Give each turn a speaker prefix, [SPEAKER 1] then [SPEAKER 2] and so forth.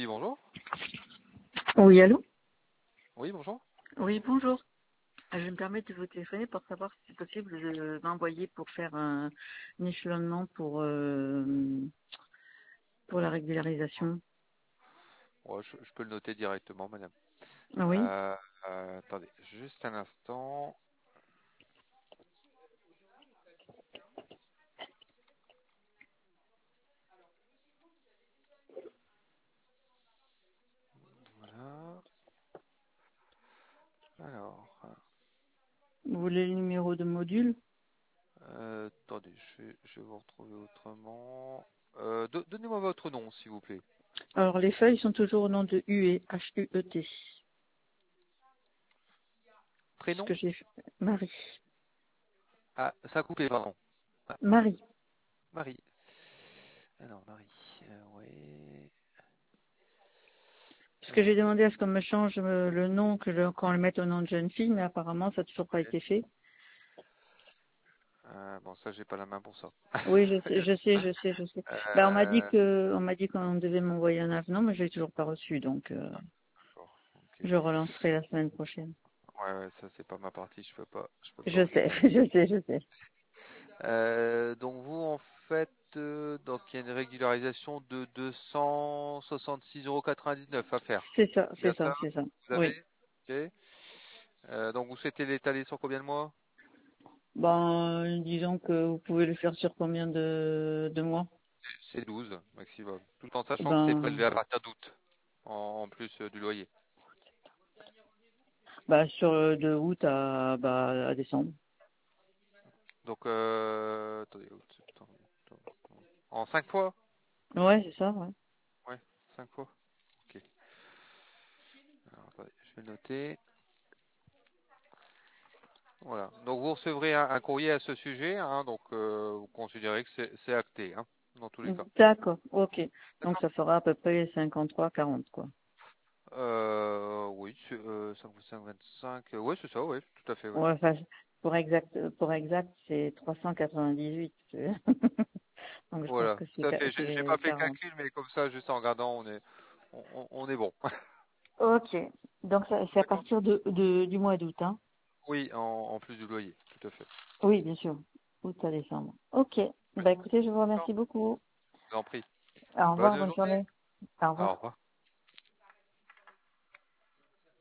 [SPEAKER 1] Oui, bonjour.
[SPEAKER 2] Oui, allô?
[SPEAKER 1] Oui, bonjour.
[SPEAKER 2] Oui, bonjour. Je me permets de vous téléphoner pour savoir si c'est possible de m'envoyer pour faire un échelonnement pour la régularisation.
[SPEAKER 1] Ouais, je peux le noter directement, madame.
[SPEAKER 2] Ah oui?
[SPEAKER 1] Euh, Attendez, juste un instant. Voilà. Alors,
[SPEAKER 2] Vous voulez le numéro de module?
[SPEAKER 1] attendez, je vais vous retrouver autrement. Donnez-moi votre nom, s'il vous plaît.
[SPEAKER 2] Alors, les feuilles sont toujours au nom de UE, H-U-E-T. Ce
[SPEAKER 1] Prénom?
[SPEAKER 2] que j'ai fait. Marie.
[SPEAKER 1] Ah, ça a coupé, pardon. Ah,
[SPEAKER 2] Marie.
[SPEAKER 1] Marie. Alors, Marie. Ouais.
[SPEAKER 2] Parce que j'ai
[SPEAKER 1] Alors,
[SPEAKER 2] demandé à ce qu'on me change le nom, qu'on le mette au nom de jeune fille, mais apparemment, ça n'a toujours pas
[SPEAKER 1] ouais.
[SPEAKER 2] été fait.
[SPEAKER 1] Bon, ça, j'ai pas la main pour ça.
[SPEAKER 2] Oui, je sais. Ben,
[SPEAKER 1] Euh,
[SPEAKER 2] on m'a dit qu'on devait m'envoyer un avenant, mais je l'ai toujours pas reçu, donc
[SPEAKER 1] d'accord, ok.
[SPEAKER 2] je relancerai la semaine prochaine.
[SPEAKER 1] Ouais, ouais, ça, c'est pas ma partie, je peux pas
[SPEAKER 2] Je sais,
[SPEAKER 1] organiser.
[SPEAKER 2] je sais.
[SPEAKER 1] Donc vous, en fait, donc il y a une régularisation de 266,99 € à faire.
[SPEAKER 2] C'est ça,
[SPEAKER 1] C'est bien
[SPEAKER 2] c'est ça,
[SPEAKER 1] ça?
[SPEAKER 2] c'est ça.
[SPEAKER 1] Vous
[SPEAKER 2] Oui.
[SPEAKER 1] avez? Ok. Donc vous souhaitez l'étaler sur combien de mois?
[SPEAKER 2] Ben, disons que vous pouvez le faire sur combien de mois?
[SPEAKER 1] C'est 12 maximum. Tout en sachant que c'est
[SPEAKER 2] Ben,
[SPEAKER 1] prélevé à partir d'août, en plus du loyer.
[SPEAKER 2] sur de août à décembre.
[SPEAKER 1] Donc, attendez, août, septembre, octobre, novembre. En 5 fois?
[SPEAKER 2] Ouais, c'est ça, ouais.
[SPEAKER 1] Ouais, 5 fois. Ok. Alors, attendez, je vais le noter. Voilà. Donc vous recevrez un courrier à ce sujet, hein, donc vous considérez que c'est acté, hein, dans tous les cas.
[SPEAKER 2] D'accord, ok. Donc
[SPEAKER 1] D'accord.
[SPEAKER 2] ça fera à peu près 53-40, quoi.
[SPEAKER 1] Oui, 5, ouais, c'est ça, ouais, tout à fait, ouais.
[SPEAKER 2] Ouais, enfin, pour exact, c'est 398. Donc je pense
[SPEAKER 1] Voilà,
[SPEAKER 2] que
[SPEAKER 1] tout à fait. J'ai pas
[SPEAKER 2] c'est
[SPEAKER 1] fait le
[SPEAKER 2] 40.
[SPEAKER 1] calcul, mais comme ça, juste en regardant, on est bon.
[SPEAKER 2] Ok. Donc c'est à
[SPEAKER 1] D'accord.
[SPEAKER 2] partir du mois d'août, hein?
[SPEAKER 1] Oui, en plus du loyer, tout à fait.
[SPEAKER 2] Oui, bien sûr. Août à décembre. Ok.
[SPEAKER 1] Ouais,
[SPEAKER 2] Bah écoutez, je vous
[SPEAKER 1] d'accord.
[SPEAKER 2] remercie beaucoup.
[SPEAKER 1] Je vous en prie.
[SPEAKER 2] Au revoir,
[SPEAKER 1] Bonne
[SPEAKER 2] bonne
[SPEAKER 1] journée.
[SPEAKER 2] journée. Au
[SPEAKER 1] Au
[SPEAKER 2] revoir.
[SPEAKER 1] revoir.